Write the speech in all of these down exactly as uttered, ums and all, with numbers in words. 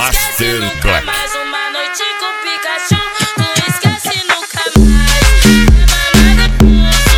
Master Black. Mais uma noite com Pikachu, não esquece nunca mais. É mamada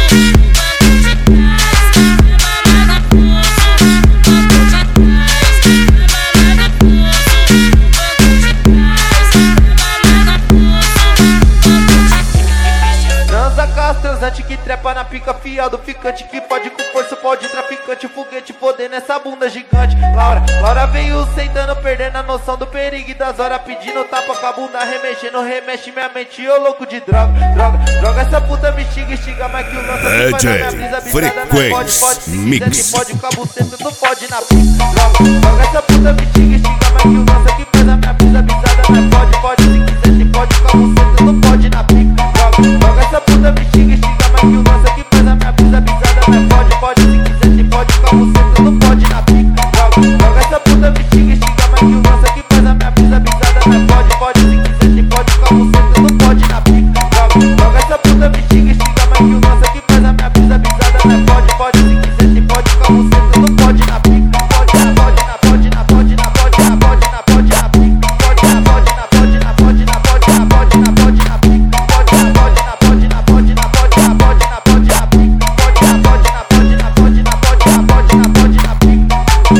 Transa com as transante que trepa na pica, fiado ficante que pode com força, pode traficante, foguete poder nessa bunda gigante. Laura, Laura veio sentando, perdendo a noção do perigo e das horas, pedindo tapa com a bunda, remexendo, remexe minha mente, ô louco de droga, droga, droga, essa puta me xinga, xinga mais que o lança que faz a minha brisa, bisada, não pode, pode, se quiser que pode, com a buceta, não pode na pica, droga, droga, essa puta me xinga, xinga mais que o lança que faz a minha brisa, bisada, não pode, pode, se quiser que pode, com a buceta, não pode na pica, droga, droga, essa puta me xinga, xinga mais que o lança que faz a minha brisa, bisada, não pode, pode, se quiser que pode, com a buceta, não pode na pica, droga, droga, essa puta me xinga, xinga mais que o lança que faz a minha brisa, bisada, não pode, pode, se quiser que pode, com a buceta, não pode na pica, droga, droga, essa puta me xinga, xinga mais que o lança que faz a minha brisa, bisada, não pode, pode, se quiser que pode, com a buceta, não pode na pica, pode na, pode na, pode na, pode na, pode na, pode na, pode na pica, pode na, pode na, pode na, pode na, pode na, pode na, pode na pica, pode na, pode na, pode na, pode na, pode na, pode na, pode na pica, pode na, pode na, pode na, pode na, pode na, pode na, pode na pica.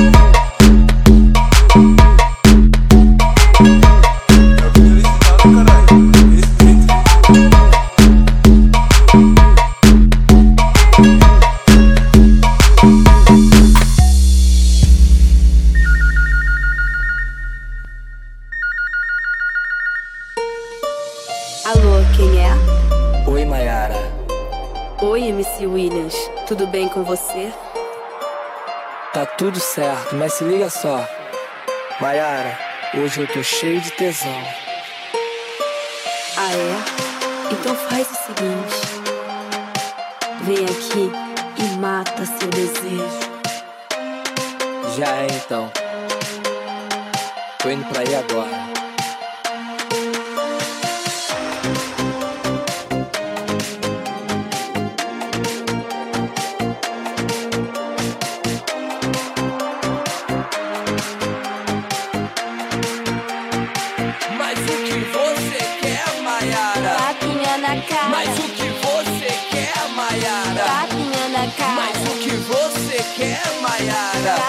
Alô, quem é? Oi, Mayara. Oi, M C Williams. Tudo bem com você? Tá tudo certo, mas se liga só. Mayara, hoje eu tô cheio de tesão. Ah, é? Então faz o seguinte. Vem aqui e mata seu desejo. Já é então. Tô indo pra aí agora. Mas o que você quer, Mayara? Tapinha na cara. Mas o que você quer, Mayara? Tapinha na cara. Mas o que você quer, Mayara?